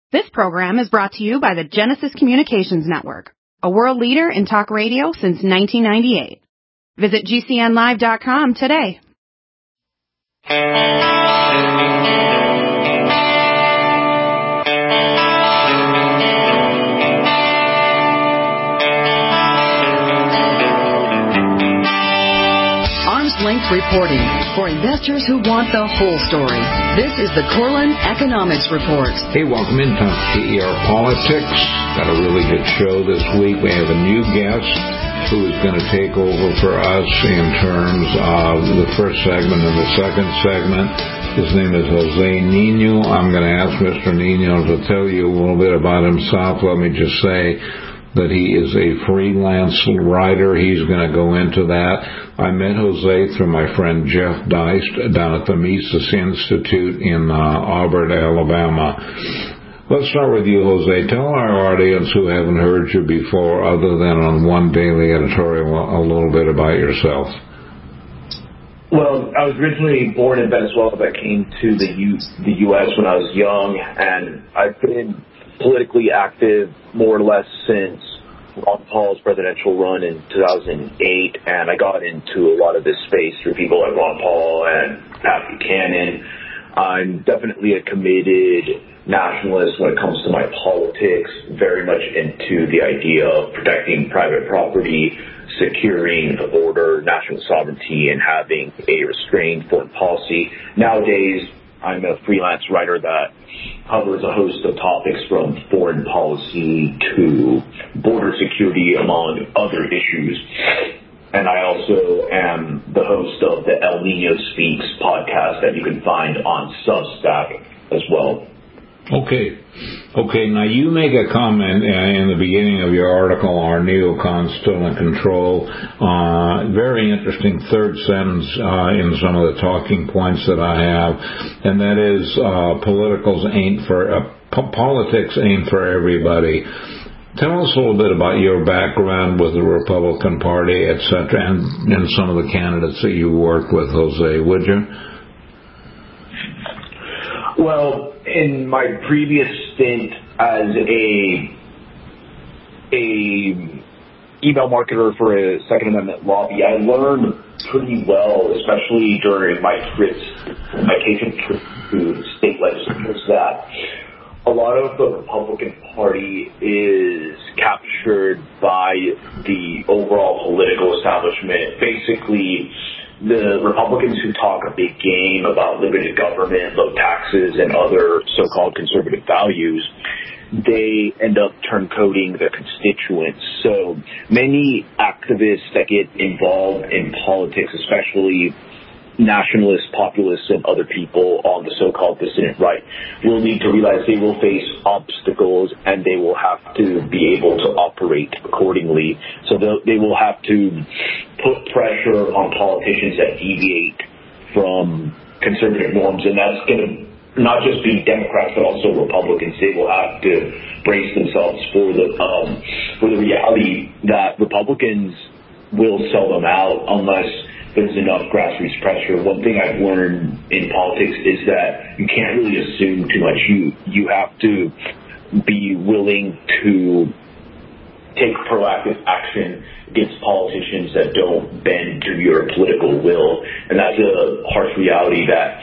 This program is brought to you by the Genesis Communications Network, a world leader in talk radio since 1998. Visit GCNlive.com today. Length reporting for investors who want the whole story. This is the Corlin Economics Report. Hey, welcome in to KER Politics. Got a really good show this week. We have a new guest who is going to take over for us in terms of the first segment and the second segment. His name is Jose Nino. I'm going to ask Mr. Nino to tell you a little bit about himself. Let me just say that he is a freelance writer. He's going to go into that. I met Jose through my friend Jeff Deist down at the Mises Institute in Auburn, Alabama. Let's start with you, Jose. Tell our audience who haven't heard you before, other than on one daily editorial, a little bit about yourself. Well, I was originally born in Venezuela, but came to the U.S. when I was young, and I've been politically active more or less since Ron Paul's presidential run in 2008, and I got into a lot of this space through people like Ron Paul and Pat Buchanan. I'm definitely a committed nationalist when it comes to my politics, very much into the idea of protecting private property, securing the border, national sovereignty, and having a restrained foreign policy. Nowadays, I'm a freelance writer that covers a host of topics from foreign policy to border security, among other issues. And I also am the host of the El Nino Speaks podcast that you can find on Substack as well. Okay, now you make a comment in the beginning of your article, Are Neocons Still in Control? Very interesting third sentence in some of the talking points that I have, and that is politics ain't for everybody. Tell us a little bit about your background with the Republican Party, etc., and some of the candidates that you worked with, Jose, would you? Well, in my previous stint as a email marketer for a Second Amendment lobby, I learned pretty well, especially during my occasional trips to state legislatures, that a lot of the Republican Party is captured by the overall political establishment. Basically, the Republicans who talk a big game about limited government, low taxes, and other so-called conservative values, they end up turncoating their constituents. So many activists that get involved in politics, especially nationalists, populists, and other people on the so-called dissident right, will need to realize they will face obstacles and they will have to be able to operate accordingly. So they will have to put pressure on politicians that deviate from conservative norms, and that's going to not just be Democrats but also Republicans. They will have to brace themselves for the reality that Republicans will sell them out unless there's enough grassroots pressure. One thing I've learned in politics is that you can't really assume too much. You have to be willing to take proactive action against politicians that don't bend to your political will. And that's a harsh reality that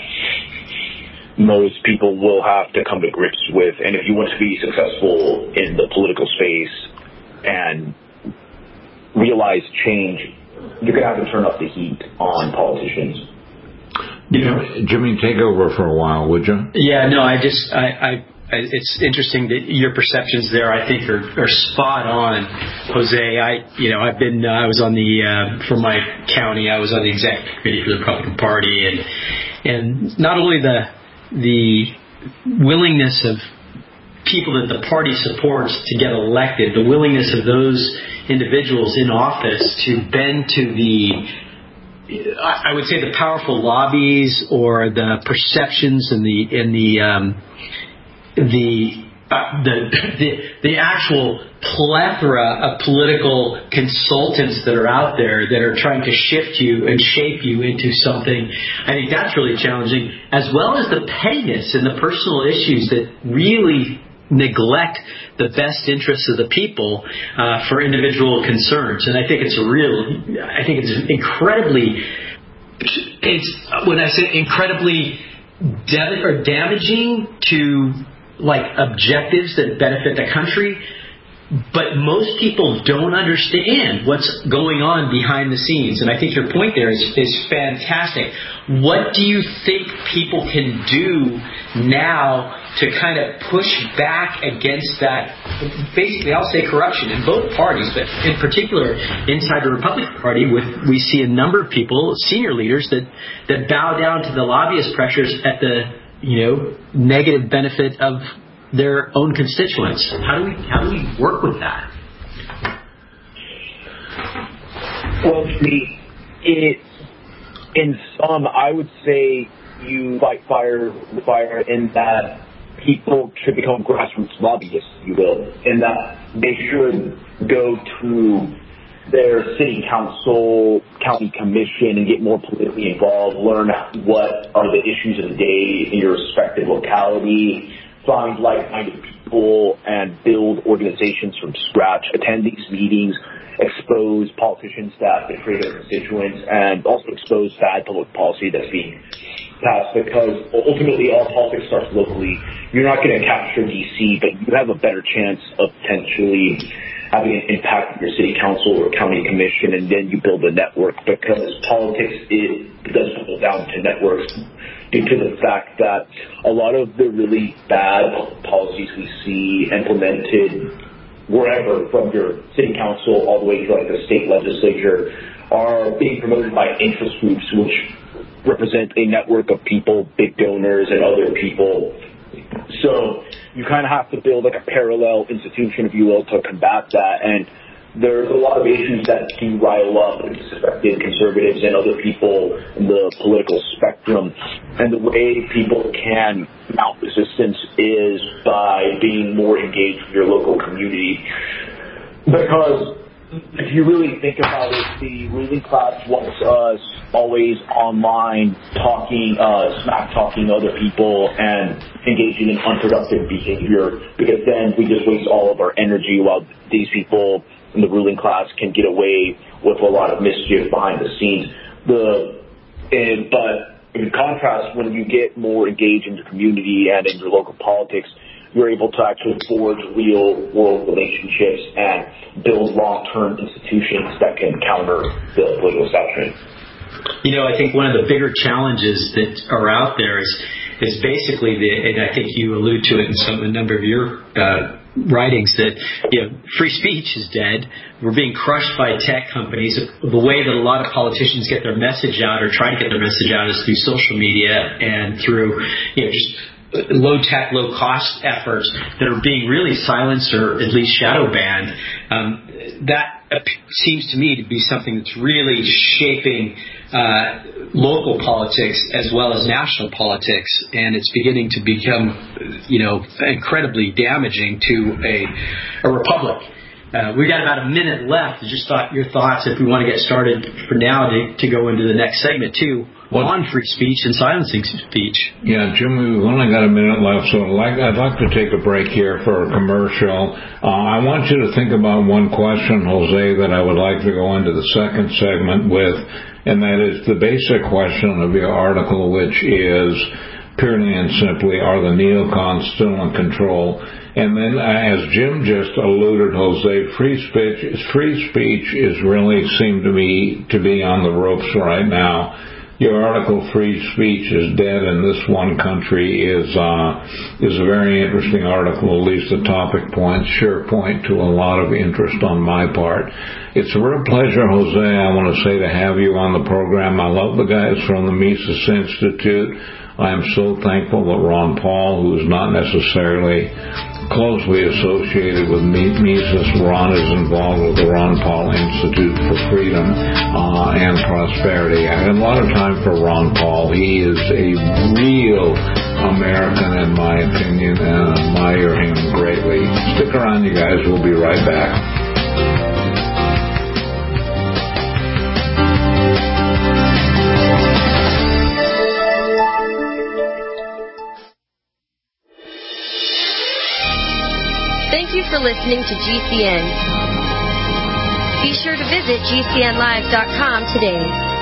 most people will have to come to grips with. And if you want to be successful in the political space and realize change, you're going to have to turn up the heat on politicians. Jimmy, take over for a while, would you? Yeah, no, it's interesting that your perceptions there, I think, are spot on, Jose. I was on for my county, I was on the executive committee for the Republican Party, and not only the willingness of people that the party supports to get elected, the willingness of those individuals in office to bend to I would say the powerful lobbies or the perceptions and the actual plethora of political consultants that are out there that are trying to shift you and shape you into something. I think that's really challenging, as well as the pettiness and the personal issues that really neglect the best interests of the people for individual concerns. And I think it's incredibly, when I say incredibly damaging to objectives that benefit the country. But most people don't understand what's going on behind the scenes. And I think your point there is fantastic. What do you think people can do now to kind of push back against that? Basically, I'll say corruption in both parties, but in particular inside the Republican Party, we see a number of people, senior leaders, that bow down to the lobbyist pressures at the negative benefit of their own constituents. How do we work with that? Well, in some, I would say you fight fire in that people should become grassroots lobbyists, if you will, in that they should go to their city council, county commission, and get more politically involved, learn what are the issues of the day in your respective locality, find like-minded people and build organizations from scratch, attend these meetings, expose politicians that betray their constituents, and also expose bad public policy that's being passed, because ultimately all politics starts locally. You're not going to capture D.C., but you have a better chance of potentially having an impact on your city council or county commission, and then you build a network, because politics, it does trickle down to networks due to the fact that a lot of the really bad policies we see implemented wherever, from your city council all the way to the state legislature, are being promoted by interest groups, which represent a network of people, big donors, and other people. So you kind of have to build a parallel institution, if you will, to combat that. And there's a lot of issues that do rile up suspected conservatives and other people in the political spectrum. And the way people can mount resistance is by being more engaged with your local community. Because if you really think about it, the ruling class wants us always online talking, smack-talking other people and engaging in unproductive behavior, because then we just waste all of our energy while these people in the ruling class can get away with a lot of mischief behind the scenes. But in contrast, when you get more engaged in the community and in your local politics, you're able to actually forge real-world relationships and build long-term institutions that can counter the political establishment. I think one of the bigger challenges that are out there is basically and I think you allude to it in a number of your writings, that free speech is dead. We're being crushed by tech companies. The way that a lot of politicians get their message out, or try to get their message out, is through social media and through just low-tech, low-cost efforts that are being really silenced or at least shadow banned. That seems to me to be something that's really shaping local politics as well as national politics, and it's beginning to become, incredibly damaging to a republic. We've got about a minute left. Just your thoughts, if we want to get started for now, to go into the next segment too, on free speech and silencing speech. Yeah, Jim, we've only got a minute left, so I'd like to take a break here for a commercial. I want you to think about one question, Jose, that I would like to go into the second segment with, and that is the basic question of your article, which is purely and simply, are the neocons still in control? And then, as Jim just alluded, Jose, free speech is really seem to me to be on the ropes right now. Your article, Free Speech is Dead in This One Country, is a very interesting article. At least the topic points sure point to a lot of interest on my part. It's a real pleasure, Jose, I want to say, to have you on the program. I love the guys from the Mises Institute. I am so thankful that Ron Paul, who is not necessarily closely associated with Mises, Ron is involved with the Ron Paul Institute for Freedom and Prosperity. I had a lot of time for Ron Paul. He is a real American, in my opinion, and I admire him greatly. Stick around, you guys. We'll be right back. Thank you for listening to GCN. Be sure to visit GCNlive.com today.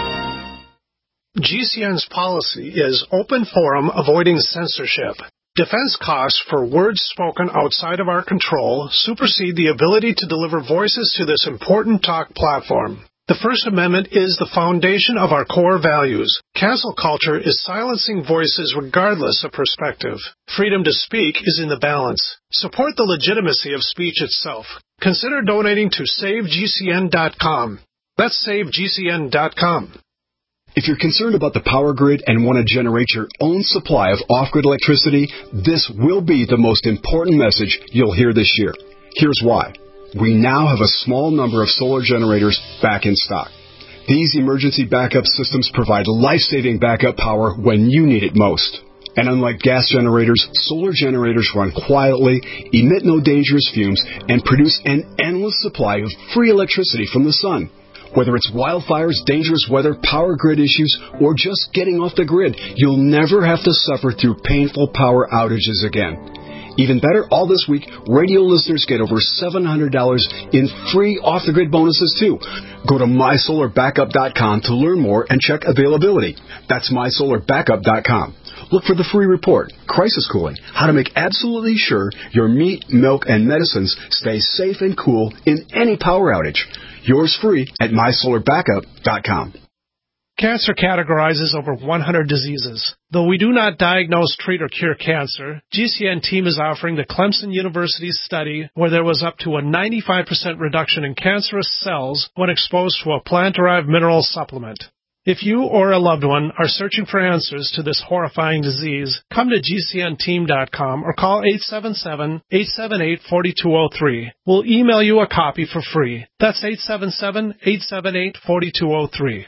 GCN's policy is open forum, avoiding censorship. Defense costs for words spoken outside of our control supersede the ability to deliver voices to this important talk platform. The First Amendment is the foundation of our core values. Cancel culture is silencing voices regardless of perspective. Freedom to speak is in the balance. Support the legitimacy of speech itself. Consider donating to SaveGCN.com. That's SaveGCN.com. If you're concerned about the power grid and want to generate your own supply of off-grid electricity, this will be the most important message you'll hear this year. Here's why. We now have a small number of solar generators back in stock. These emergency backup systems provide life-saving backup power when you need it most. And unlike gas generators, solar generators run quietly, emit no dangerous fumes, and produce an endless supply of free electricity from the sun. Whether it's wildfires, dangerous weather, power grid issues, or just getting off the grid, you'll never have to suffer through painful power outages again. Even better, all this week, radio listeners get over $700 in free off-the-grid bonuses, too. Go to MySolarBackup.com to learn more and check availability. That's MySolarBackup.com. Look for the free report, Crisis Cooling, how to make absolutely sure your meat, milk, and medicines stay safe and cool in any power outage. Yours free at MySolarBackup.com. Cancer categorizes over 100 diseases. Though we do not diagnose, treat, or cure cancer, GCN team is offering the Clemson University study where there was up to a 95% reduction in cancerous cells when exposed to a plant-derived mineral supplement. If you or a loved one are searching for answers to this horrifying disease, come to GCNteam.com or call 877-878-4203. We'll email you a copy for free. That's 877-878-4203.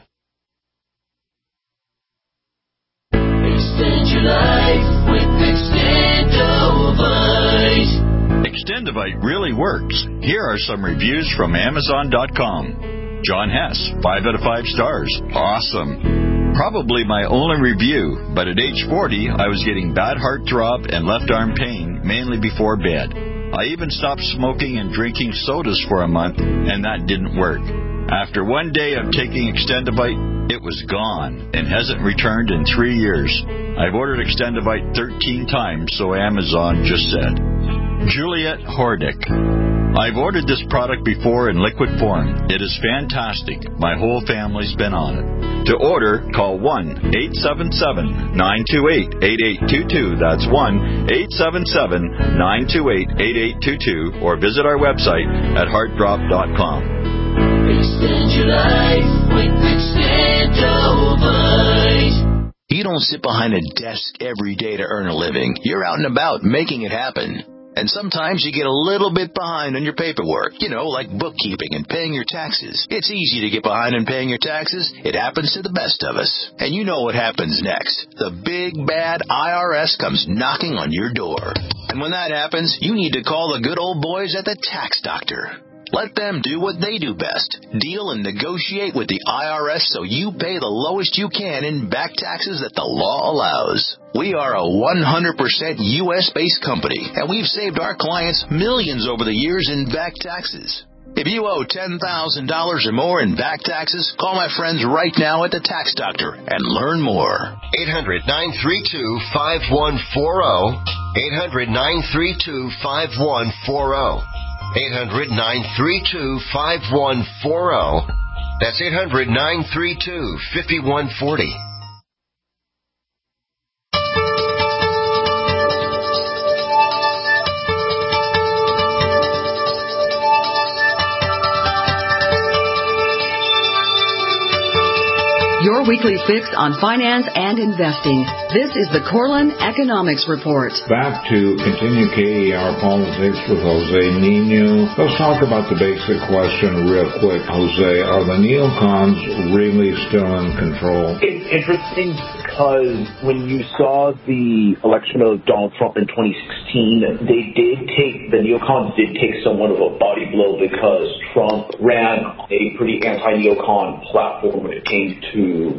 Extend your life with Extendovite. Extendovite really works. Here are some reviews from Amazon.com. John Hess, 5 out of 5 stars. Awesome. Probably my only review, but at age 40, I was getting bad heartthrob and left arm pain, mainly before bed. I even stopped smoking and drinking sodas for a month, and that didn't work. After one day of taking Extendovite, it was gone and hasn't returned in 3 years. I've ordered Extendovite 13 times, so Amazon just said. Juliet Hordick. I've ordered this product before in liquid form. It is fantastic. My whole family's been on it. To order, call 1-877-928-8822. That's 1-877-928-8822. Or visit our website at heartdrop.com. Extend your life with Extendovite. You don't sit behind a desk every day to earn a living. You're out and about making it happen. And sometimes you get a little bit behind on your paperwork, like bookkeeping and paying your taxes. It's easy to get behind on paying your taxes. It happens to the best of us. And you know what happens next. The big, bad IRS comes knocking on your door. And when that happens, you need to call the good old boys at the Tax Doctor. Let them do what they do best. Deal and negotiate with the IRS so you pay the lowest you can in back taxes that the law allows. We are a 100% U.S.-based company, and we've saved our clients millions over the years in back taxes. If you owe $10,000 or more in back taxes, call my friends right now at the Tax Doctor and learn more. 800-932-5140. 800-932-5140. 800-932-5140. That's 800-932-5140. Your weekly fix on finance and investing. This is the Corlin Economics Report. Back to continue KER Politics with Jose Nino. Let's talk about the basic question real quick, Jose. Are the neocons really still in control? It's interesting because when you saw the election of Donald Trump in 2016, the neocons did take somewhat of a body blow because Trump ran a pretty anti-neocon platform when it came to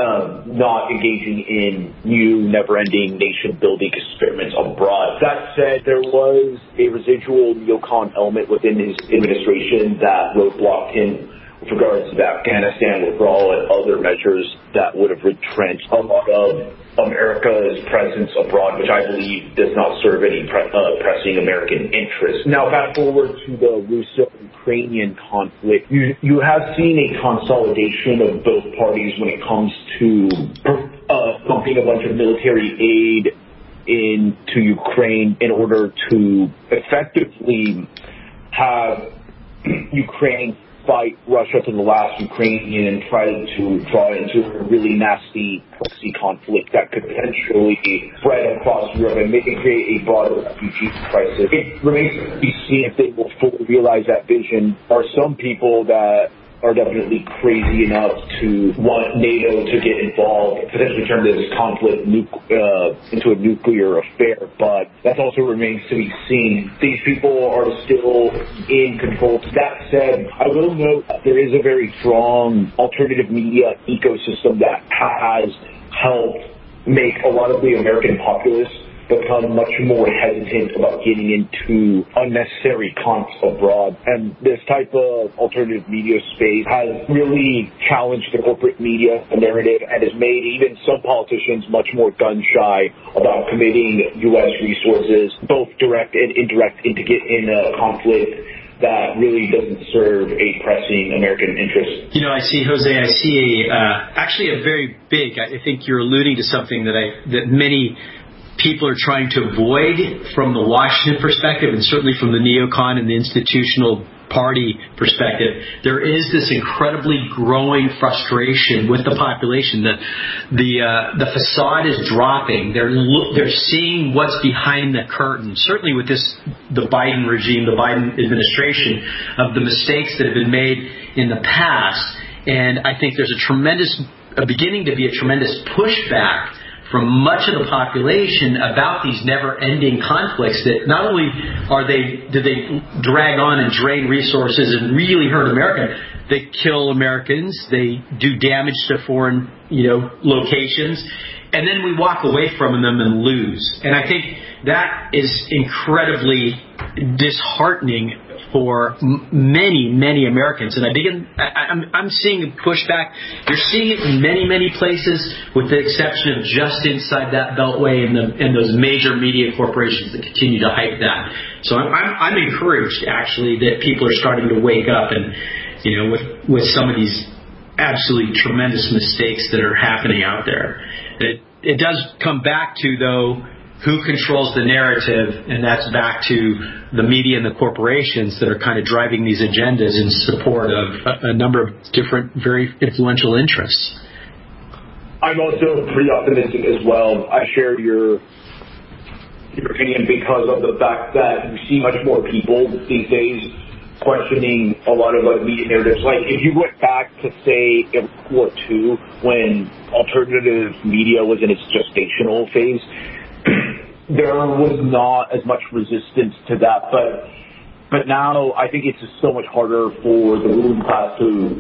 not engaging in new, never-ending nation-building experiments abroad. That said, there was a residual neocon element within his administration that roadblocked him with regards to the Afghanistan withdrawal and other measures that would have retrenched a lot of America's presence abroad, which I believe does not serve any pressing American interests. Now, fast forward to the Russo-Ukrainian conflict. You have seen a consolidation of both parties when it comes to pumping a bunch of military aid into Ukraine in order to effectively have Ukraine fight Russia to the last Ukrainian and try to draw into a really nasty proxy conflict that could potentially spread across Europe and maybe create a broader refugee crisis. It remains to be seen if they will fully realize that vision. There are some people that are definitely crazy enough to want NATO to get involved, potentially turn this conflict into a nuclear affair, but that also remains to be seen. These people are still in control. That said, I will note that there is a very strong alternative media ecosystem that has helped make a lot of the American populace become much more hesitant about getting into unnecessary conflicts abroad. And this type of alternative media space has really challenged the corporate media narrative and has made even some politicians much more gun-shy about committing U.S. resources, both direct and indirect, in a conflict that really doesn't serve a pressing American interest. I see, Jose, actually a very big, I think you're alluding to something that many people are trying to avoid from the Washington perspective, and certainly from the neocon and the institutional party perspective. There is this incredibly growing frustration with the population. The facade is dropping. They're seeing what's behind the curtain. Certainly with the Biden regime, the Biden administration, of the mistakes that have been made in the past. And I think there's beginning to be a tremendous pushback from much of the population about these never-ending conflicts that not only do they drag on and drain resources and really hurt America, they kill Americans, they do damage to foreign, locations, and then we walk away from them and lose. And I think that is incredibly disheartening for many, many Americans. And I'm seeing pushback. You're seeing it in many, many places, with the exception of just inside that beltway and those major media corporations that continue to hype that. So I'm encouraged, actually, that people are starting to wake up and, with some of these absolutely tremendous mistakes that are happening out there. It does come back to, though, who controls the narrative, and that's back to the media and the corporations that are kind of driving these agendas in support of a number of different, very influential interests. I'm also pretty optimistic as well. I shared your opinion because of the fact that you see much more people these days questioning a lot of media narratives. Like, if you went back to, say, World War II, when alternative media was in its gestational phase, there was not as much resistance to that, but now I think it's just so much harder for the ruling class to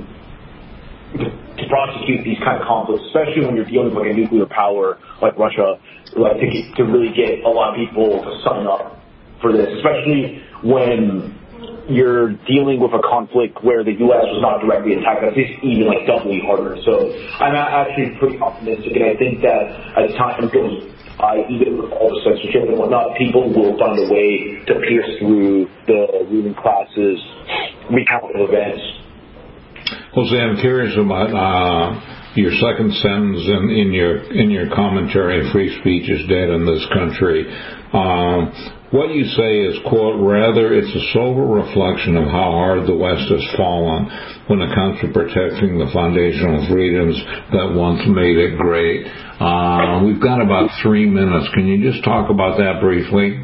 prosecute these kind of conflicts, especially when you're dealing with a nuclear power like Russia. I think to really get a lot of people to sign up for this, especially when you're dealing with a conflict where the U.S. was not directly attacked. That's even doubly harder. So I'm actually pretty optimistic, and I think that as time goes by, even with all the censorship and whatnot, people will find a way to pierce through the ruling class's recount of events. Jose, I'm curious about your second sentence in your commentary, "Free speech is dead in this country." What you say is, quote, "Rather, it's a sober reflection of how hard the West has fallen when it comes to protecting the foundational freedoms that once made it great." We've got about 3 minutes. Can you just talk about that briefly?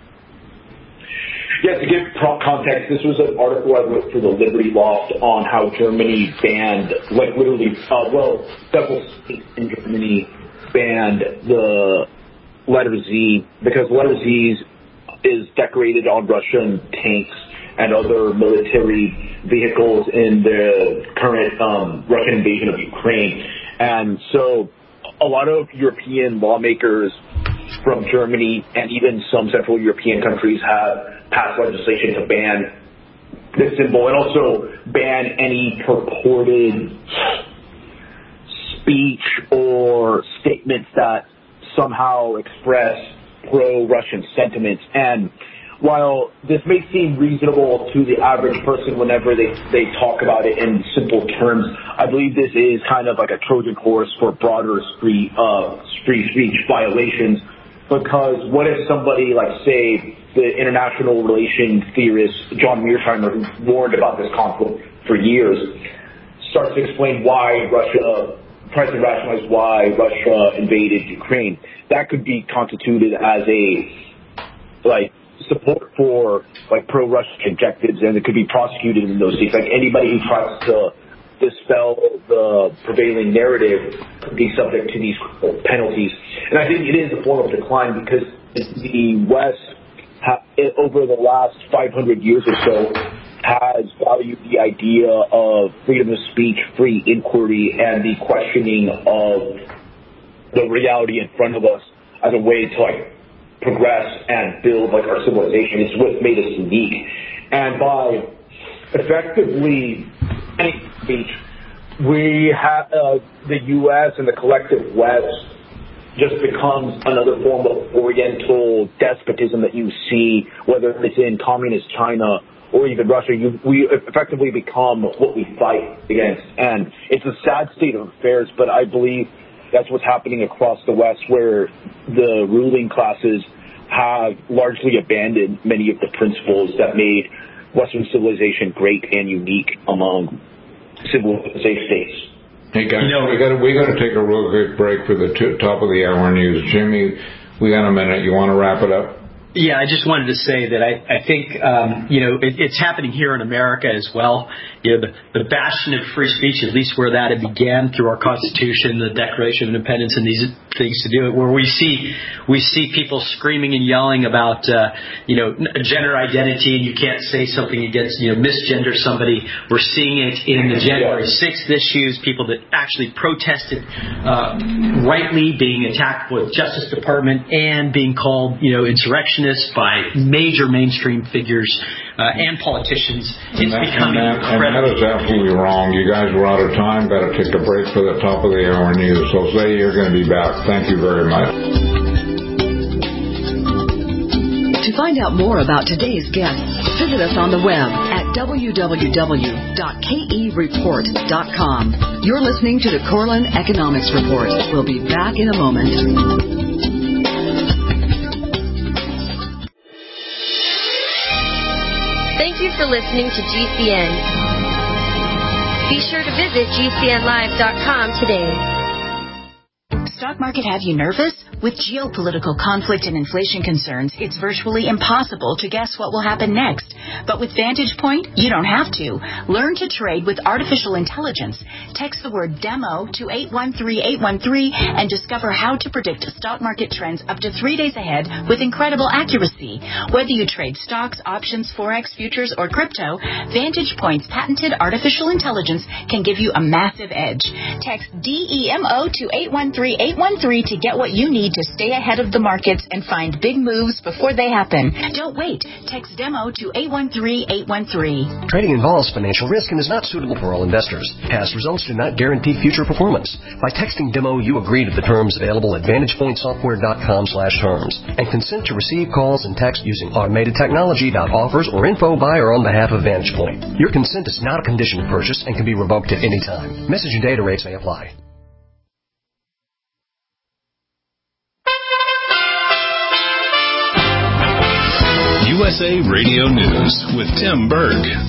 Yeah, to give context, this was an article I wrote for the Liberty Loft on how Germany banned, several states in Germany banned the letter Z because letter Z is decorated on Russian tanks and other military vehicles in the current Russian invasion of Ukraine. And so a lot of European lawmakers from Germany and even some Central European countries have passed legislation to ban this symbol and also ban any purported speech or statements that somehow express pro-Russian sentiments. And while this may seem reasonable to the average person whenever they talk about it in simple terms, I believe this is kind of like a Trojan horse for broader free speech violations. Because what if somebody like, say, the international relations theorist John Mearsheimer, who warned about this conflict for years, starts to explain why tries to rationalize why Russia invaded Ukraine. That could be constituted as a support for pro-Russian objectives, and it could be prosecuted in those states. Like anybody who tries to dispel the prevailing narrative could be subject to these penalties. And I think it is a form of decline because the West, over the last 500 years or so, has valued the idea of freedom of speech, free inquiry, and the questioning of the reality in front of us as a way to progress and build our civilization. It's what made us unique. And by effectively banning speech, we have the U.S. and the collective West just becomes another form of Oriental despotism that you see, whether it's in communist China or even Russia. We effectively become what we fight against. And it's a sad state of affairs, but I believe that's what's happening across the West, where the ruling classes have largely abandoned many of the principles that made Western civilization great and unique among civilized states. Hey guys, we got to take a real quick break for the top of the hour news. Jimmy, we got a minute. You want to wrap it up? Yeah, I just wanted to say that I think, it's happening here in America as well. The bastion of free speech, at least where that it began through our Constitution, the Declaration of Independence, and these things to do it, where we see people screaming and yelling about, gender identity, and you can't say something against, misgender somebody. We're seeing it in the January 6th issues, people that actually protested rightly being attacked with Justice Department and being called, insurrectionists by major mainstream figures and politicians. It's becoming incredible. And that is absolutely wrong. You guys were out of time. Got to take a break for the top of the hour news. So say you're going to be back. Thank you very much. To find out more about today's guests, visit us on the web at www.kereport.com. You're listening to the Corlin Economics Report. We'll be back in a moment. Thank you for listening to GCN. Be sure to visit GCNlive.com today. Stock market have you nervous? With geopolitical conflict and inflation concerns, it's virtually impossible to guess what will happen next. But with Vantage Point, you don't have to. Learn to trade with artificial intelligence. Text the word DEMO to 813813 and discover how to predict stock market trends up to 3 days ahead with incredible accuracy. Whether you trade stocks, options, forex, futures, or crypto, Vantage Point's patented artificial intelligence can give you a massive edge. Text DEMO to 813813 to get what you need to stay ahead of the markets and find big moves before they happen. Don't wait. Text DEMO to 813813. Trading involves financial risk and is not suitable for all investors. Past results do not guarantee future performance. By texting DEMO, you agree to the terms available at VantagePointSoftware.com/terms and consent to receive calls and text using automated technology. Offers or info by or on behalf of Vantage Point. Your consent is not a condition of purchase and can be revoked at any time. Message and data rates may apply. USA Radio News with Tim Berg.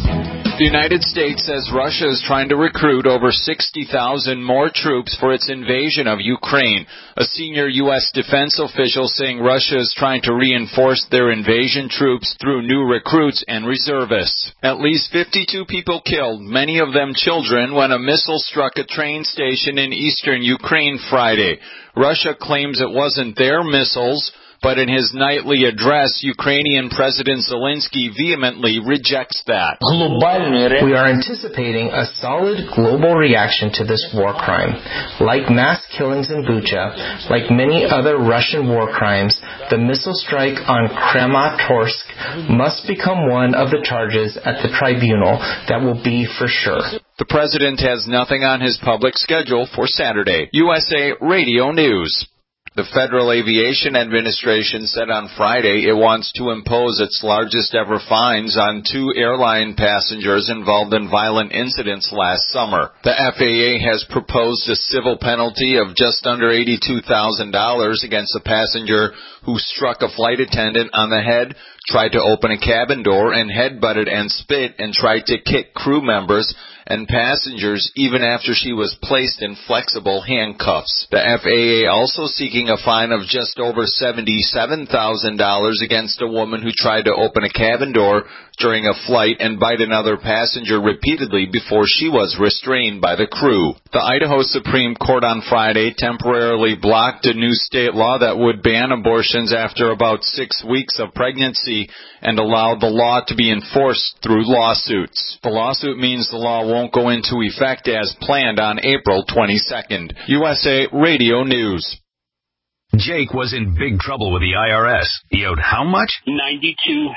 The United States says Russia is trying to recruit over 60,000 more troops for its invasion of Ukraine. A senior U.S. defense official saying Russia is trying to reinforce their invasion troops through new recruits and reservists. At least 52 people killed, many of them children, when a missile struck a train station in eastern Ukraine Friday. Russia claims it wasn't their missiles, but in his nightly address, Ukrainian President Zelensky vehemently rejects that. We are anticipating a solid global reaction to this war crime. Like mass killings in Bucha, like many other Russian war crimes, the missile strike on Kramatorsk must become one of the charges at the tribunal that will be for sure. The president has nothing on his public schedule for Saturday. USA Radio News. The Federal Aviation Administration said on Friday it wants to impose its largest ever fines on 2 airline passengers involved in violent incidents last summer. The FAA has proposed a civil penalty of just under $82,000 against a passenger who struck a flight attendant on the head, tried to open a cabin door, and headbutted and spit and tried to kick crew members and passengers even after she was placed in flexible handcuffs. The FAA also seeking a fine of just over $77,000 against a woman who tried to open a cabin door during a flight and bite another passenger repeatedly before she was restrained by the crew. The Idaho Supreme Court on Friday temporarily blocked a new state law that would ban abortions after about 6 weeks of pregnancy and allowed the law to be enforced through lawsuits. The lawsuit means the law won't go into effect as planned on April 22nd. USA Radio News. Jake was in big trouble with the IRS. He owed how much? $92,000.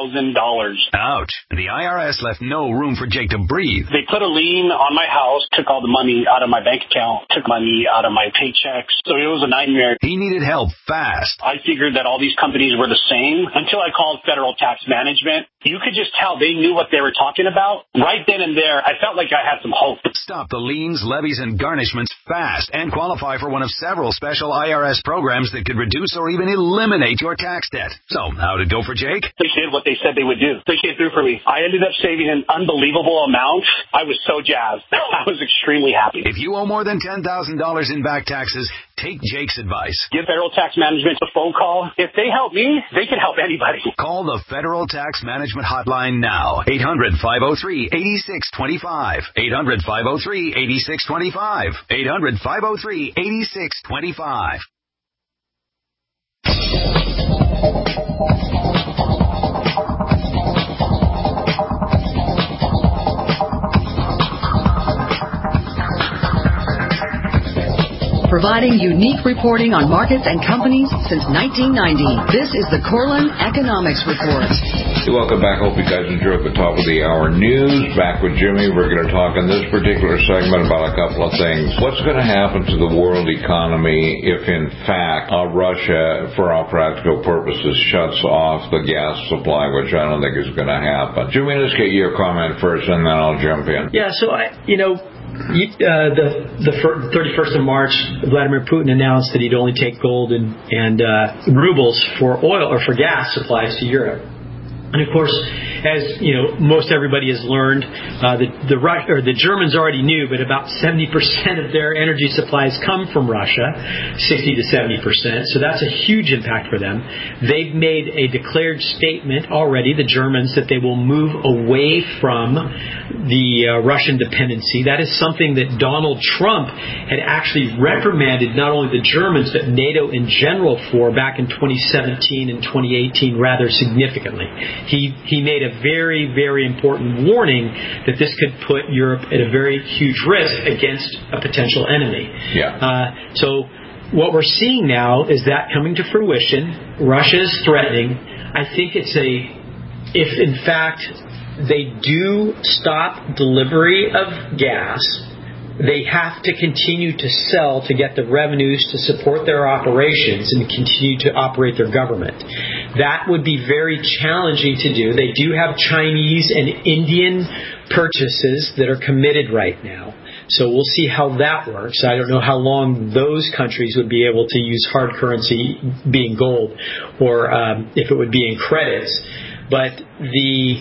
Ouch. The IRS left no room for Jake to breathe. They put a lien on my house, took all the money out of my bank account, took money out of my paychecks. So it was a nightmare. He needed help fast. I figured that all these companies were the same until I called Federal Tax Management. You could just tell they knew what they were talking about. Right then and there, I felt like I had some hope. Stop the liens, levies, and garnishments fast and qualify for one of several special IRS programs that could reduce or even eliminate your tax debt. So, how'd it go for Jake? They did what they said they would do. They came through for me. I ended up saving an unbelievable amount. I was so jazzed. I was extremely happy. If you owe more than $10,000 in back taxes, take Jake's advice. Give Federal Tax Management a phone call. If they help me, they can help anybody. Call the Federal Tax Management Hotline now. 800-503-8625. 800-503-8625. 800-503-8625. Providing unique reporting on markets and companies since 1990. This is the Corlin Economics Report. Welcome back. Hope you guys enjoyed the top of the hour news. Back with Jimmy. We're going to talk in this particular segment about a couple of things. What's going to happen to the world economy if, in fact, Russia, for all practical purposes, shuts off the gas supply, which I don't think is going to happen. Jimmy, let's get your comment first, and then I'll jump in. Yeah, so the 31st of March, Vladimir Putin announced that he'd only take gold and rubles for oil or for gas supplies to Europe. And of course, as you know, most everybody has learned, the Germans already knew, but about 70% of their energy supplies come from Russia, 60 to 70%. So that's a huge impact for them. They've made a declared statement already, the Germans, that they will move away from the Russian dependency. That is something that Donald Trump had actually reprimanded not only the Germans, but NATO in general for back in 2017 and 2018 rather significantly. He made a very, very important warning that this could put Europe at a very huge risk against a potential enemy. Yeah. So what we're seeing now is that coming to fruition. Russia is threatening. I think if in fact they do stop delivery of gas, they have to continue to sell to get the revenues to support their operations and continue to operate their government. That would be very challenging to do. They do have Chinese and Indian purchases that are committed right now. So we'll see how that works. I don't know how long those countries would be able to use hard currency being gold or if it would be in credits. But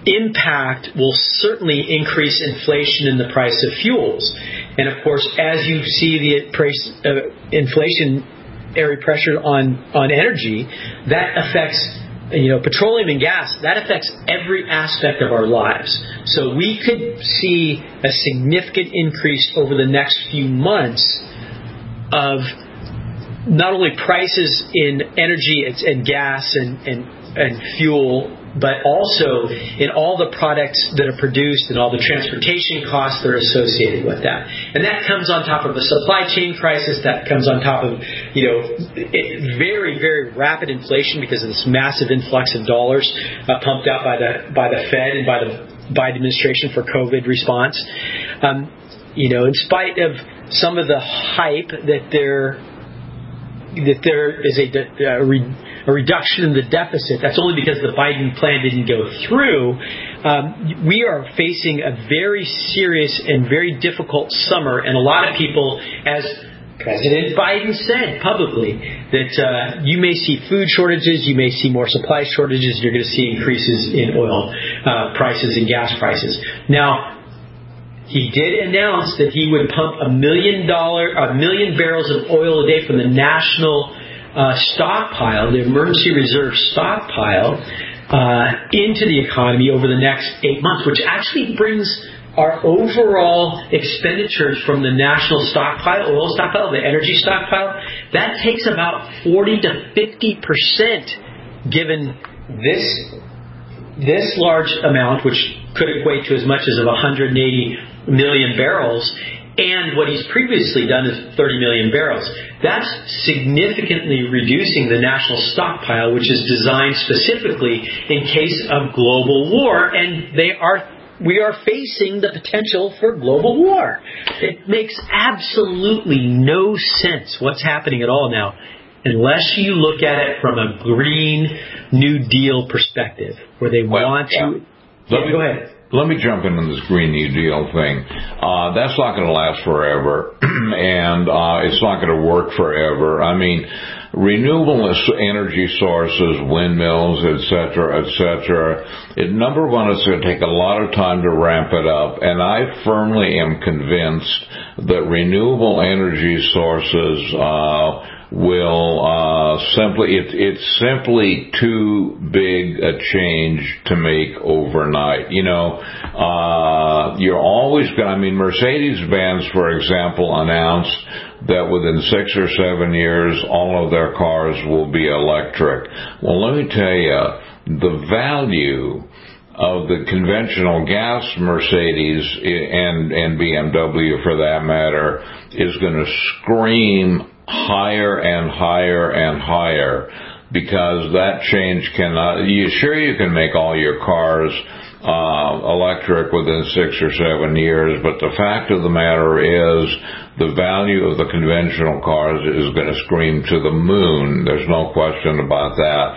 impact will certainly increase inflation in the price of fuels. And of course, as you see the price inflationary pressure on energy, that affects petroleum and gas. That affects every aspect of our lives. So we could see a significant increase over the next few months of not only prices in energy and gas and fuel, but also in all the products that are produced and all the transportation costs that are associated with that. And that comes on top of a supply chain crisis. That comes on top of, very, very rapid inflation because of this massive influx of dollars pumped out by the Fed and by the Biden administration for COVID response. In spite of some of the hype that there is a reduction in the deficit, that's only because the Biden plan didn't go through. We are facing a very serious and very difficult summer, and a lot of people, as President Biden said publicly, that you may see food shortages, you may see more supply shortages, you're going to see increases in oil prices and gas prices. Now, he did announce that he would pump 1 million barrels of oil a day from the national stockpile, the emergency reserve stockpile, into the economy over the next 8 months, which actually brings our overall expenditures from the national stockpile, oil stockpile, the energy stockpile, that takes about 40 to 50%, given this large amount, which could equate to as much as 180 million barrels, and what he's previously done is 30 million barrels. That's significantly reducing the national stockpile, which is designed specifically in case of global war, and we are facing the potential for global war. It makes absolutely no sense what's happening at all now, unless you look at it from a Green New Deal perspective, where they want to... Go ahead. Let me jump into this Green New Deal thing. That's not going to last forever, and it's not going to work forever. I mean, renewable energy sources, windmills, et cetera, number one, it's going to take a lot of time to ramp it up, and I firmly am convinced that renewable energy sources will it's simply too big a change to make overnight. You're always going Mercedes-Benz, for example, announced that within 6 or 7 years, all of their cars will be electric. Well, let me tell you, the value of the conventional gas Mercedes and BMW, for that matter, is going to scream higher and higher and higher, because that change cannot... You can make all your cars electric within 6 or 7 years, but the fact of the matter is the value of the conventional cars is going to scream to the moon. There's no question about that.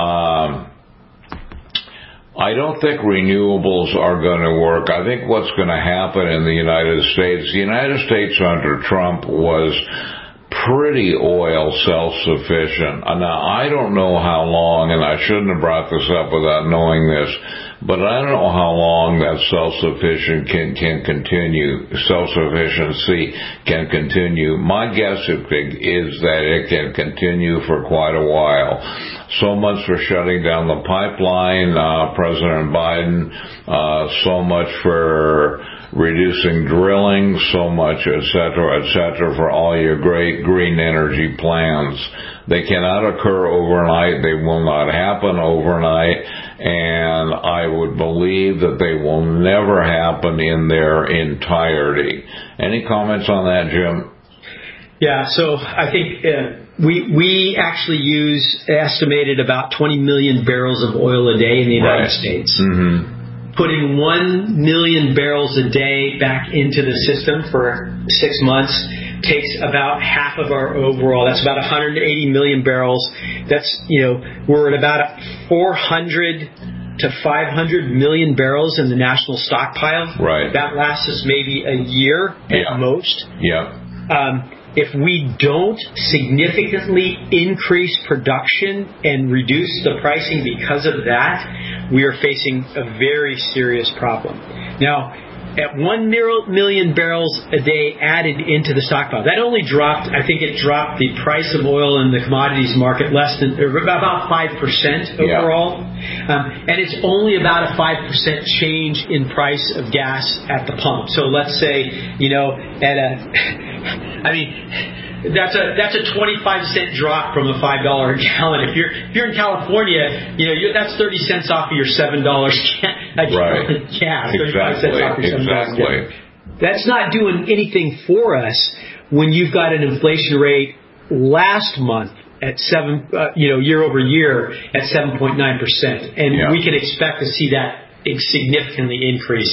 I don't think renewables are going to work. I think what's going to happen in the United States under Trump was pretty oil self-sufficient. Now, I don't know how long, and I shouldn't have brought this up without knowing this, but I don't know how long that self-sufficiency can continue. My guess is that it can continue for quite a while. So much for shutting down the pipeline, President Biden, so much for reducing drilling, so much, et cetera, for all your great green energy plans. They cannot occur overnight. They will not happen overnight. And I would believe that they will never happen in their entirety. Any comments on that, Jim? Yeah, so I think we actually estimated about 20 million barrels of oil a day in the United States. Mm-hmm. Putting 1 million barrels a day back into the system for 6 months takes about half of our overall. That's about 180 million barrels. That's, we're at about 400 to 500 million barrels in the national stockpile. Right. That lasts us maybe a year at most. Yeah. if we don't significantly increase production and reduce the pricing because of that, we are facing a very serious problem. Now, at 1 million barrels a day added into the stockpile, that only dropped, I think it dropped the price of oil in the commodities market about 5% overall. And it's only about a 5% change in price of gas at the pump. So let's say, that's a 25-cent drop from a $5 a gallon. If you're in California, that's 30 cents off of your $7 a gallon of gas. 35 cents off your $7 gas. That's not doing anything for us when you've got an inflation rate last month at year over year at 7.9%, and we can expect to see that significantly increase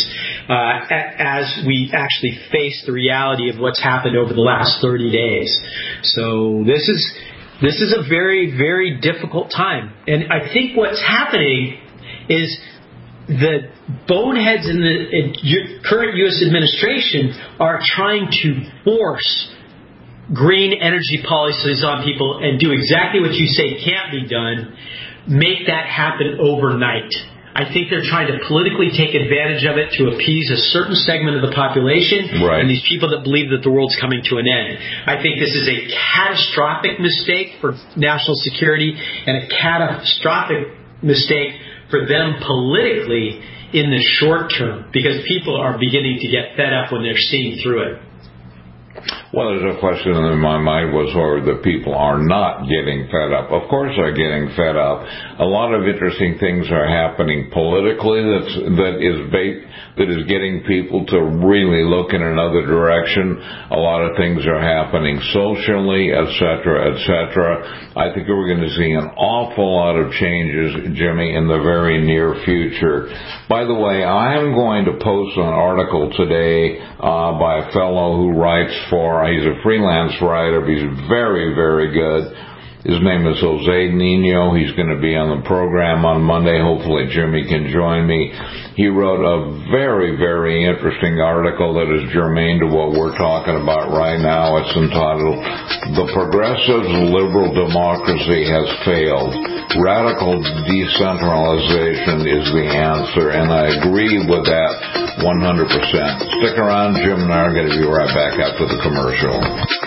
as we actually face the reality of what's happened over the last 30 days. So this is a very, very difficult time. And I think what's happening is the boneheads in the current U.S. administration are trying to force green energy policies on people and do exactly what you say can't be done, make that happen overnight. I think they're trying to politically take advantage of it to appease a certain segment of the population and these people that believe that the world's coming to an end. I think this is a catastrophic mistake for national security and a catastrophic mistake for them politically in the short term, because people are beginning to get fed up when they're seeing through it. Well, there's a question in my mind was whether the people are not getting fed up. Of course they're getting fed up. A lot of interesting things are happening politically that is getting people to really look in another direction. A lot of things are happening socially, et cetera, et cetera. I think we're going to see an awful lot of changes, Jimmy, in the very near future. By the way, I am going to post an article today by a fellow who writes he's a freelance writer, but he's very, very good. His name is Jose Nino. He's going to be on the program on Monday. Hopefully Jimmy can join me. He wrote a very, very interesting article that is germane to what we're talking about right now. It's entitled, "The Progressive Liberal Democracy Has Failed. Radical Decentralization is the Answer." And I agree with that 100%. Stick around. Jim and I are going to be right back after the commercial.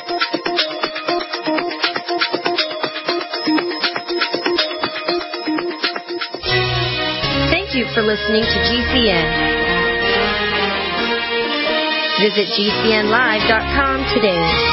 Thank you for listening to GCN. Visit GCNlive.com today.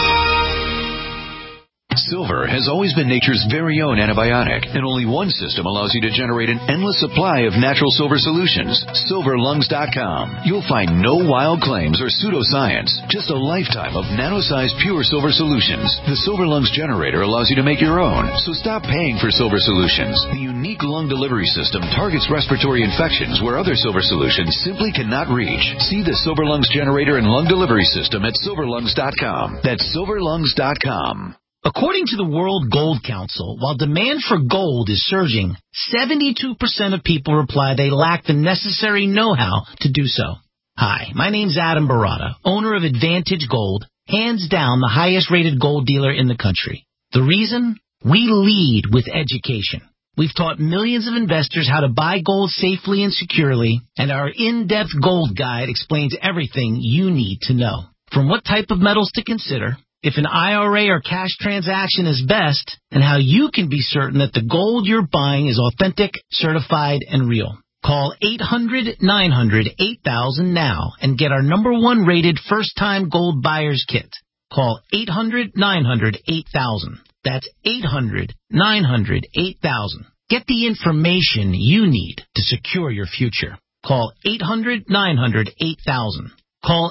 Silver has always been nature's very own antibiotic, and only one system allows you to generate an endless supply of natural silver solutions. SilverLungs.com. You'll find no wild claims or pseudoscience, just a lifetime of nano-sized pure silver solutions. The Silver Lungs generator allows you to make your own, so stop paying for silver solutions. The unique lung delivery system targets respiratory infections where other silver solutions simply cannot reach. See the Silver Lungs generator and lung delivery system at SilverLungs.com. That's SilverLungs.com. According to the World Gold Council, while demand for gold is surging, 72% of people reply they lack the necessary know-how to do so. Hi, my name's Adam Barata, owner of Advantage Gold, hands down the highest-rated gold dealer in the country. The reason? We lead with education. We've taught millions of investors how to buy gold safely and securely, and our in-depth gold guide explains everything you need to know. From what type of metals to consider, if an IRA or cash transaction is best, and how you can be certain that the gold you're buying is authentic, certified, and real. Call 800-900-8000 now and get our #1 rated first-time gold buyer's kit. Call 800-900-8000. That's 800-900-8000. Get the information you need to secure your future. Call 800-900-8000. Call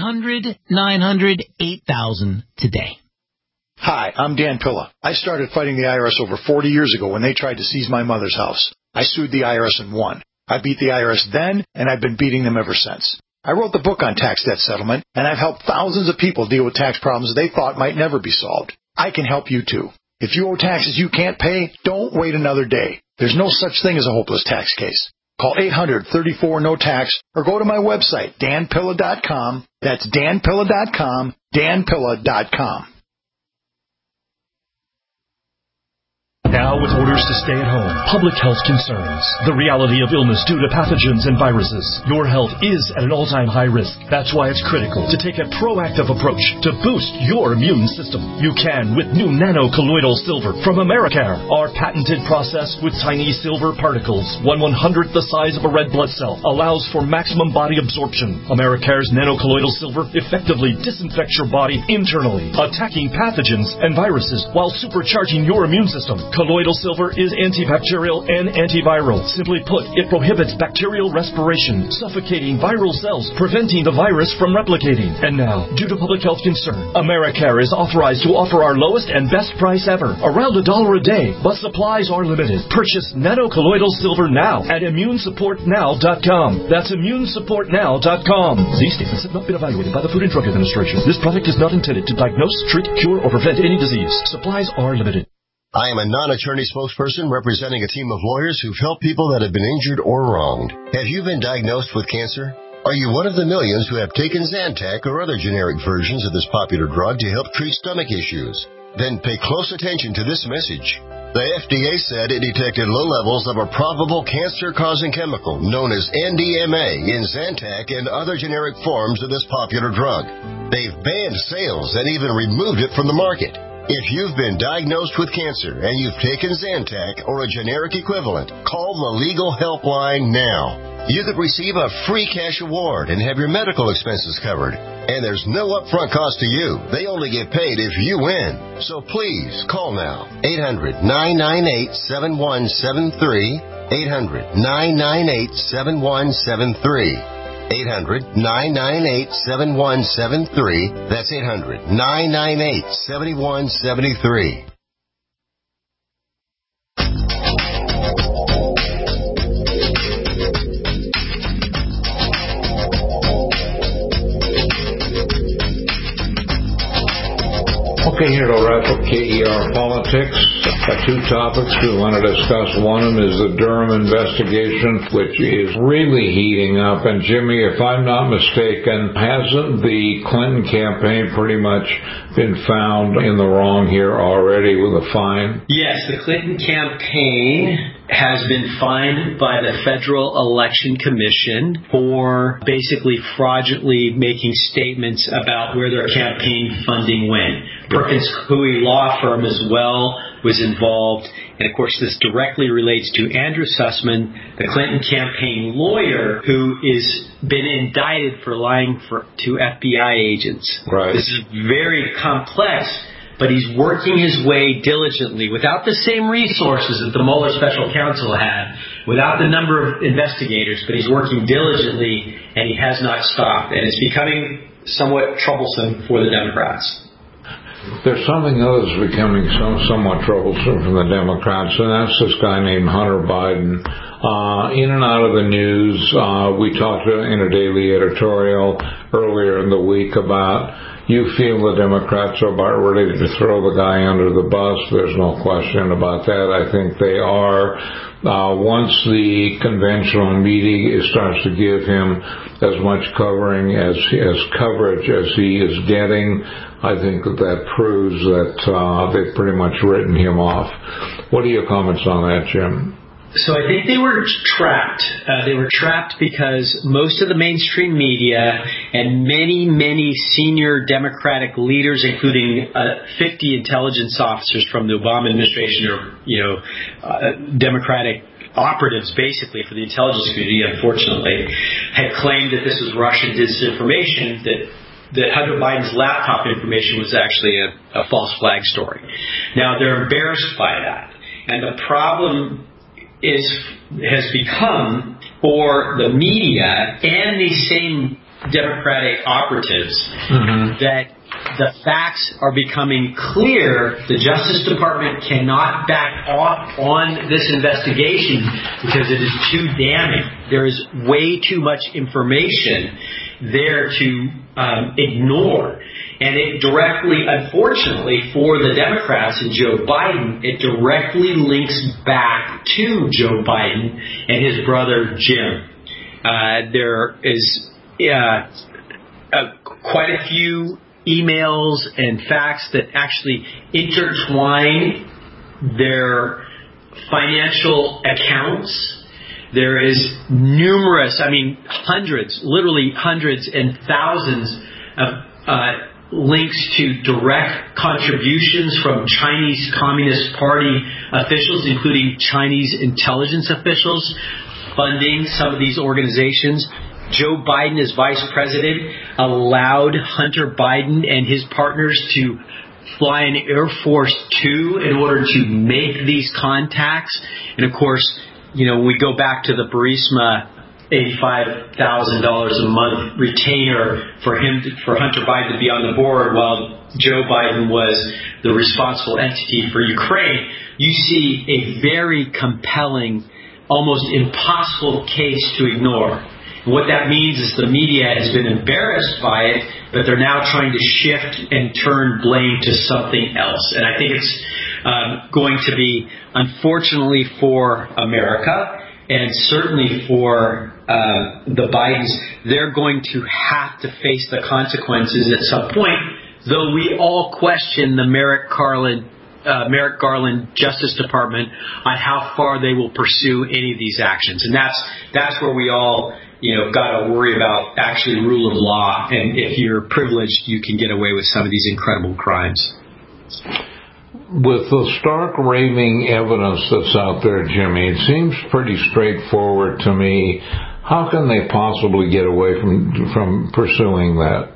800-900-8000 today. Hi, I'm Dan Pilla. I started fighting the IRS over 40 years ago when they tried to seize my mother's house. I sued the IRS and won. I beat the IRS then, and I've been beating them ever since. I wrote the book on tax debt settlement, and I've helped thousands of people deal with tax problems they thought might never be solved. I can help you too. If you owe taxes you can't pay, don't wait another day. There's no such thing as a hopeless tax case. Call 800-34-NO-TAX or go to my website, danpilla.com. That's danpilla.com, danpilla.com. Now with orders to stay at home, public health concerns, the reality of illness due to pathogens and viruses, your health is at an all-time high risk. That's why it's critical to take a proactive approach to boost your immune system. You can with new nano-colloidal silver from Americare. Our patented process with tiny silver particles, 1/100th the size of a red blood cell, allows for maximum body absorption. Americare's nano-colloidal silver effectively disinfects your body internally, attacking pathogens and viruses while supercharging your immune system. Colloidal silver is antibacterial and antiviral. Simply put, it prohibits bacterial respiration, suffocating viral cells, preventing the virus from replicating. And now, due to public health concern, Americare is authorized to offer our lowest and best price ever, around $1 a day, but supplies are limited. Purchase nano-colloidal silver now at immunesupportnow.com. That's immunesupportnow.com. These statements have not been evaluated by the Food and Drug Administration. This product is not intended to diagnose, treat, cure, or prevent any disease. Supplies are limited. I am a non-attorney spokesperson representing a team of lawyers who've helped people that have been injured or wronged. Have you been diagnosed with cancer? Are you one of the millions who have taken Zantac or other generic versions of this popular drug to help treat stomach issues? Then pay close attention to this message. The FDA said it detected low levels of a probable cancer-causing chemical known as NDMA in Zantac and other generic forms of this popular drug. They've banned sales and even removed it from the market. If you've been diagnosed with cancer and you've taken Zantac or a generic equivalent, call the legal helpline now. You could receive a free cash award and have your medical expenses covered. And there's no upfront cost to you. They only get paid if you win. So please, call now. 800-998-7173. 800-998-7173. 800-998-7173. That's 800-998-7173. Okay, here to wrap up KER Politics. Two topics we want to discuss. One of them is the Durham investigation, which is really heating up. And Jimmy, if I'm not mistaken, hasn't the Clinton campaign pretty much been found in the wrong here already with a fine? Yes, the Clinton campaign has been fined by the Federal Election Commission for basically fraudulently making statements about where their campaign funding went. Perkins Coie law firm as well was involved, and of course this directly relates to Andrew Sussman, the Clinton campaign lawyer, who is been indicted for lying to FBI agents. Right. This is very complex, but he's working his way diligently without the same resources that the Mueller special counsel had, without the number of investigators, but he's working diligently, and he has not stopped, and it's becoming somewhat troublesome for the Democrats. There's something else that's becoming somewhat troublesome from the Democrats, and that's this guy named Hunter Biden. In and out of the news, we talked in a daily editorial earlier in the week about you feel the Democrats are about ready to throw the guy under the bus. There's no question about that. I think they are. Once the conventional media starts to give him as much coverage as he is getting, I think that proves that they've pretty much written him off. What are your comments on that, Jim? So I think they were trapped. They were trapped because most of the mainstream media and many, many senior Democratic leaders, including 50 intelligence officers from the Obama administration, or Democratic operatives basically for the intelligence community, unfortunately, had claimed that this was Russian disinformation, that Hunter Biden's laptop information was actually a false flag story. Now, they're embarrassed by that. And the problem has become for the media and these same Democratic operatives that the facts are becoming clear. The Justice Department cannot back off on this investigation because it is too damning. There is way too much information there to ignore. And it directly, unfortunately for the Democrats and Joe Biden, it directly links back to Joe Biden and his brother Jim. There is quite a few emails and facts that actually intertwine their financial accounts. There is numerous, literally hundreds and thousands of links to direct contributions from Chinese Communist Party officials, including Chinese intelligence officials, funding some of these organizations. Joe Biden, as vice president, allowed Hunter Biden and his partners to fly an Air Force Two in order to make these contacts. And of course, we go back to the Burisma $85,000 a month retainer for Hunter Biden to be on the board while Joe Biden was the responsible entity for Ukraine. You see a very compelling, almost impossible case to ignore. And what that means is the media has been embarrassed by it, but they're now trying to shift and turn blame to something else. And I think it's going to be, unfortunately for America, and certainly for the Bidens, they're going to have to face the consequences at some point, though we all question the Merrick Garland Justice Department on how far they will pursue any of these actions. And that's where we all got to worry about actually rule of law. And if you're privileged, you can get away with some of these incredible crimes. With the stark raving evidence that's out there, Jimmy, it seems pretty straightforward to me. How can they possibly get away from pursuing that?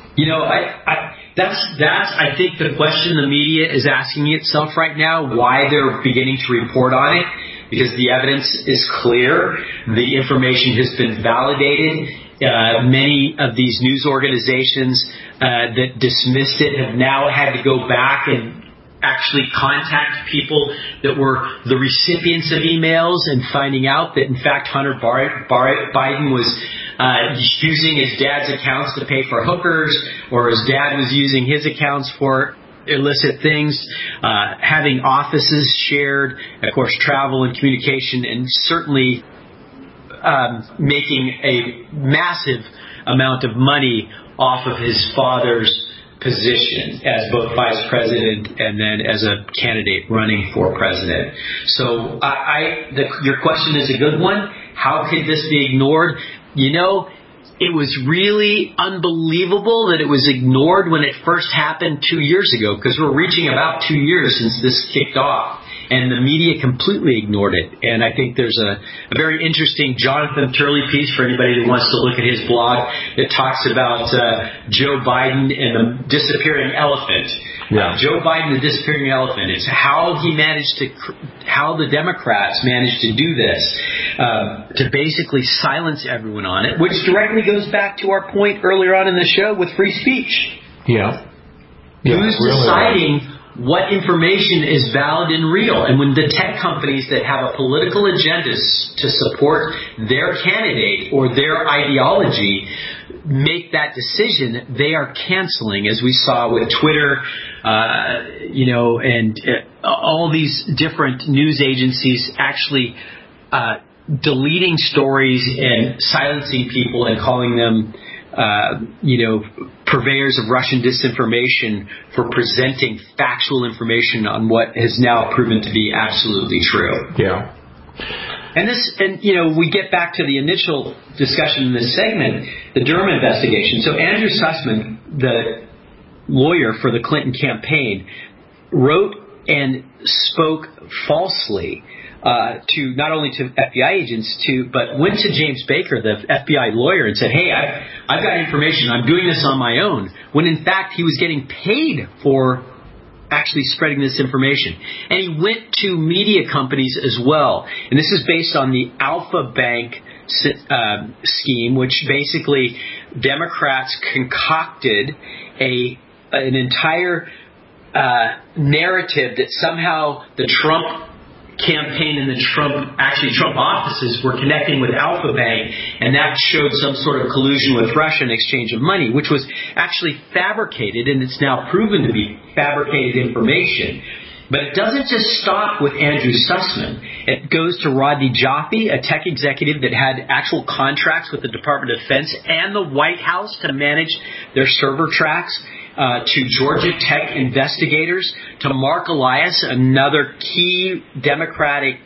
I think the question the media is asking itself right now, why they're beginning to report on it, because the evidence is clear. The information has been validated. Many of these news organizations that dismissed it have now had to go back and actually contact people that were the recipients of emails and finding out that, in fact, Hunter Biden was using his dad's accounts to pay for hookers, or his dad was using his accounts for illicit things, having offices shared, of course, travel and communication, and certainly making a massive amount of money off of his father's position as both vice president and then as a candidate running for president. So your question is a good one. How could this be ignored? It was really unbelievable that it was ignored when it first happened 2 years ago, because we're reaching about 2 years since this kicked off. And the media completely ignored it. And I think there's a very interesting Jonathan Turley piece for anybody who wants to look at his blog that talks about Joe Biden and the disappearing elephant. Yeah. Joe Biden, the disappearing elephant. It's how the Democrats managed to do this, to basically silence everyone on it, which directly goes back to our point earlier on in the show with free speech. Yeah. Who's deciding what information is valid and real? And when the tech companies that have a political agenda to support their candidate or their ideology make that decision, they are canceling, as we saw with Twitter, and all these different news agencies actually deleting stories and silencing people and calling them purveyors of Russian disinformation for presenting factual information on what has now proven to be absolutely true. Yeah. And we get back to the initial discussion in this segment, the Durham investigation. So Andrew Sussman, the lawyer for the Clinton campaign, wrote and spoke falsely to not only to FBI agents, but went to James Baker, the FBI lawyer, and said, hey, I've got information. I'm doing this on my own. When in fact he was getting paid for actually spreading this information. And he went to media companies as well. And this is based on the Alpha Bank scheme, which basically Democrats concocted an entire narrative that somehow the Trump campaign and the Trump offices were connecting with Alpha Bank, and that showed some sort of collusion with Russia in exchange of money, which was actually fabricated, and it's now proven to be fabricated information. But it doesn't just stop with Andrew Sussman. It goes to Rodney Joffe, a tech executive that had actual contracts with the Department of Defense and the White House to manage their server tracks. to Georgia Tech investigators, to Mark Elias, another key Democratic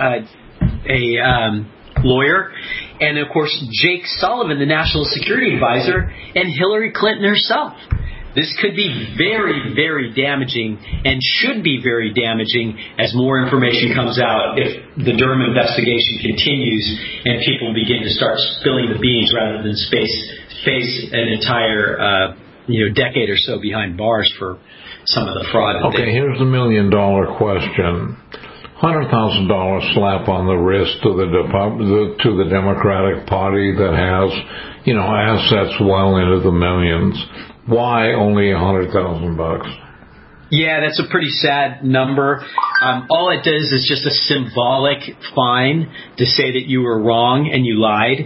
lawyer, and of course Jake Sullivan, the National Security Advisor, and Hillary Clinton herself. This could be very, very damaging and should be very damaging as more information comes out if the Durham investigation continues and people begin to start spilling the beans rather than face an entire decade or so behind bars for some of the fraud. Okay, here's the $1 million question. $100,000 slap on the wrist to the Democratic Party that has, assets well into the millions. Why only $100,000? Yeah, that's a pretty sad number. All it does is just a symbolic fine to say that you were wrong and you lied.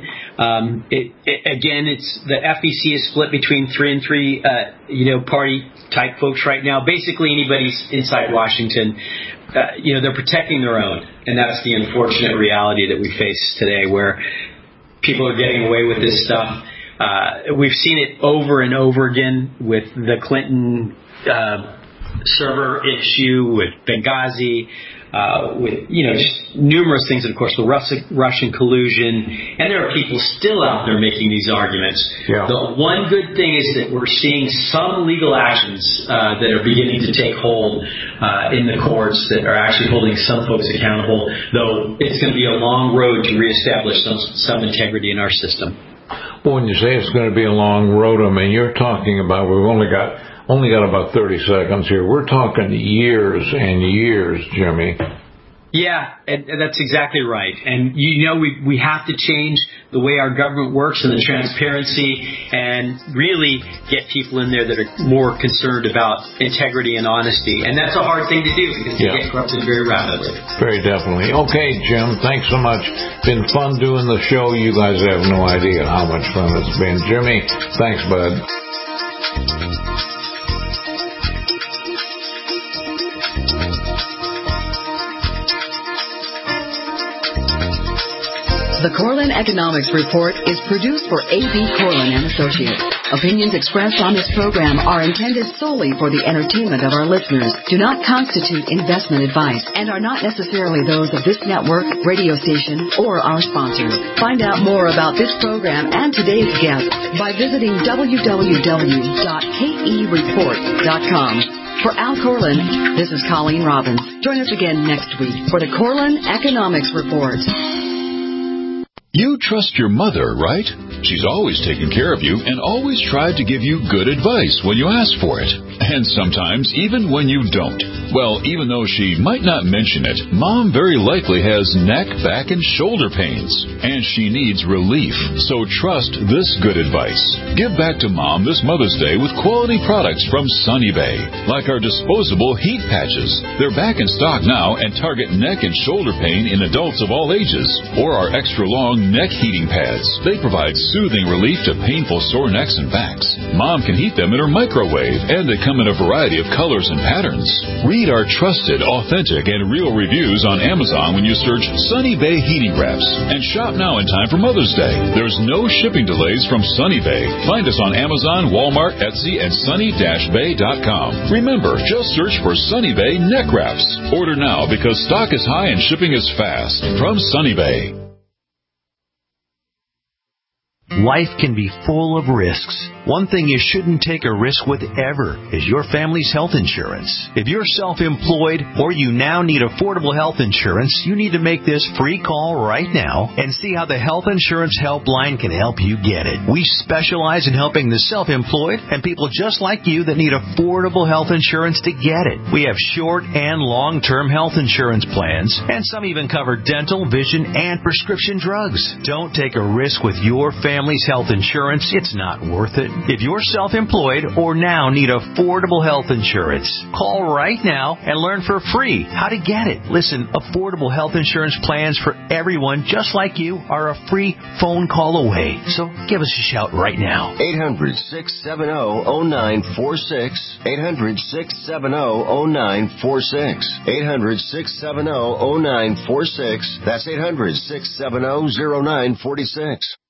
It's the FEC is split between 3 and 3, party type folks right now. Basically, anybody's inside Washington, they're protecting their own, and that's the unfortunate reality that we face today, where people are getting away with this stuff. We've seen it over and over again with the Clinton server issue, with Benghazi, with just numerous things, and of course the Russian collusion. And there are people still out there making these arguments. Yeah. The one good thing is that we're seeing some legal actions that are beginning to take hold in the courts that are actually holding some folks accountable. Though it's going to be a long road to reestablish some integrity in our system. Well, when you say it's going to be a long road, I mean, you're talking about, we've only got about 30 seconds here. We're talking years and years, Jimmy. Yeah, and that's exactly right. And we have to change the way our government works and the transparency, and really get people in there that are more concerned about integrity and honesty. And that's a hard thing to do because they get corrupted very rapidly. Very definitely. Okay, Jim, thanks so much. Been fun doing the show. You guys have no idea how much fun it's been. Jimmy, thanks, bud. The Corlin Economics Report is produced for A.B. Corlin & Associates. Opinions expressed on this program are intended solely for the entertainment of our listeners, do not constitute investment advice, and are not necessarily those of this network, radio station, or our sponsors. Find out more about this program and today's guest by visiting www.kereport.com. For Al Corlin, this is Colleen Robbins. Join us again next week for the Corlin Economics Report. You trust your mother, right? She's always taken care of you and always tried to give you good advice when you ask for it. And sometimes even when you don't. Well, even though she might not mention it, Mom very likely has neck, back, and shoulder pains. And she needs relief. So trust this good advice. Give back to Mom this Mother's Day with quality products from Sunny Bay. Like our disposable heat patches. They're back in stock now and target neck and shoulder pain in adults of all ages. Or our extra long neck heating pads. They provide soothing relief to painful sore necks and backs. Mom can heat them in her microwave, and they come in a variety of colors and patterns. Read our trusted, authentic, and real reviews on Amazon when you search Sunny Bay Heating Wraps. And shop now in time for Mother's Day. There's no shipping delays from Sunny Bay. Find us on Amazon, Walmart, Etsy, and sunny-bay.com. Remember, just search for Sunny Bay Neck Wraps. Order now because stock is high and shipping is fast. From Sunny Bay. Life can be full of risks. One thing you shouldn't take a risk with ever is your family's health insurance. If you're self-employed or you now need affordable health insurance, you need to make this free call right now and see how the Health Insurance Helpline can help you get it. We specialize in helping the self-employed and people just like you that need affordable health insurance to get it. We have short and long-term health insurance plans, and some even cover dental, vision, and prescription drugs. Don't take a risk with your family's health insurance. It's not worth it. If you're self-employed or now need affordable health insurance, call right now and learn for free how to get it. Listen, affordable health insurance plans for everyone just like you are a free phone call away. So give us a shout right now. 800-670-0946. 800-670-0946. 800-670-0946. That's 800-670-0946.